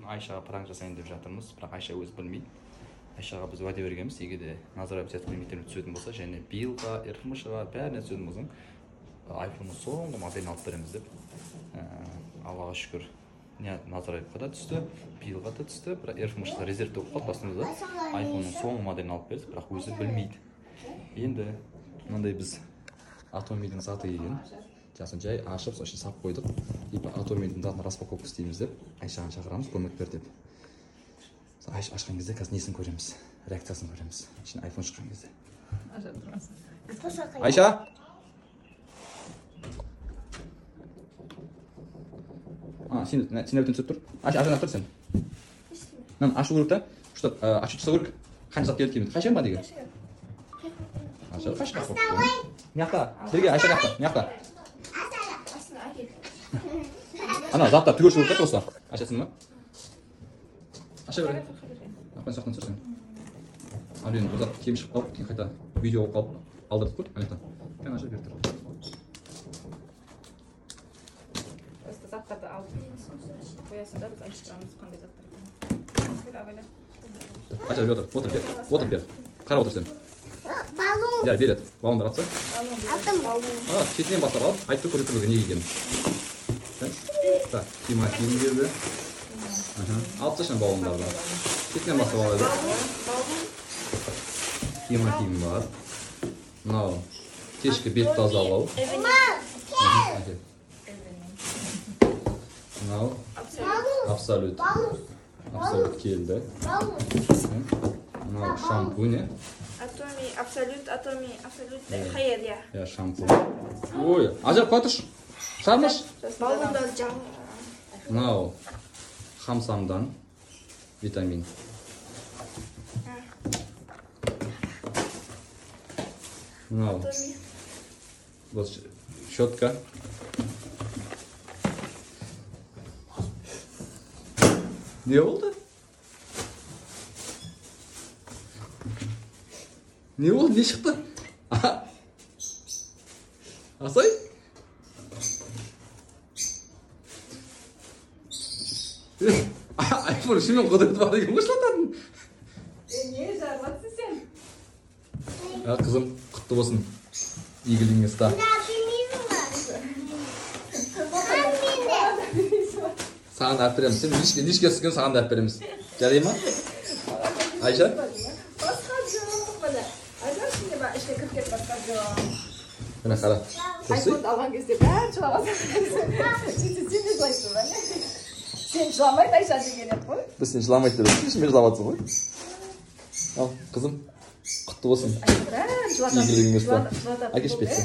Айшаға пранк жасайын деп жатырмыз, бірақ Айша өзі білмейді. Айшаға біз уәде бергенбіз, егер де Назар обязательно мектебіне түсетін болса, және биылға, РФМШ-ға бәріне түсетін болсаң, айфонның соңғы моделін алып береміз деп. Аллаға шүкір, Назарбаевқа да түсті, биылға да түсті, бірақ РФМШ-ға резервте болып қалды басымызда. Айфонның соңғы моделін алып берді, бірақ өзі білмейді. Енді мынандай біз Атомидің заты келген. Жасын жай ашып, сосын сап қойдық. Атомидің затын распаковка істейміз деп, Айшаны шақырамыз, көмек бер деп. Айша ашқан кезде қазір несін көреміз, реакциясын көреміз. Ішін айфон шыққан кезде. Айша! Сен әбітін түсіп тұр. Ашқан тұр сен. Ашу көрік та, ашу тұса көрік. Қанша зат келді кемеді. Қайша ма деген? Аша, қайша қақпақ. Неақта, бірге Айша қақта, неақта. Ана, заттар түгел шығып тұрды осы. Ашасың ма? Аша көрек. Ақпан сақтан түсірсің. Ал енді бұл зат кем шығып қалып, кейін қайта видео болып қалып, алдырдық қой. Аяқта. Мен аша беріп тұр. Осы заттарды алып қоясың да, біз айшырамыз қандай заттар. Аша бер, отыр бер. Қарап отыр сен. Балу. Я, береді. Балыңдар атса. Шетінен бастап алып, айтты көрсетті бізге не екенін. Так, киім берді. Алып тасташы балыңдарды. Шетінен бастап алады. Киім бар. Мынау кешкі бет тазалау. Мынау абсолют келді. Мынау шампунь. Абсолют, хайер, я. Я шампунь. Ой, ажар қой тұршы. Шармыш? Балғындар жаң. Мынау хамсамдан витамин. Мынау бұл щетка. Не болды? Не болды? Не шықты? Асай? Айфон шымен құдыреті бар деген ғой шылататын. Не жарылатсың сен? Қызым, құтты болсын. Игілігіңіз та. Саған да әпереміз. Сен нешке түскен саған да әпереміз. Жарай ма? Айша? Басқа жоқ. Айша ішінде бар, іште кіркет басқа жоқ. Міне қара. Айфонды алған кезде бәрі жылаватыр. Сен де жылайсың ба? Сен жыламайды Айша деген еді ғой. Біз сен жыламайды деді. Мен жылаватсың ғой. Ал, қызым, құтты болсын. Игілігіңіз та. Әкеш бетсін.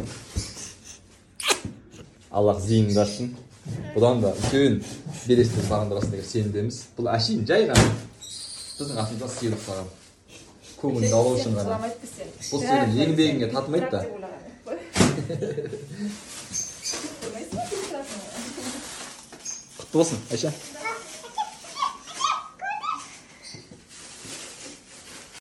Аллах зейініңді ашсын. Бұдан да үлкен белестер сағындырасын деген сенімдеміз. Бұл әшейін жай ғана біздің артымыздан сыйлық саған. Көңіліңді алу үшін ғана. Бұл сенің еңбегіңе татымайды да. Құтты болсын, Айша.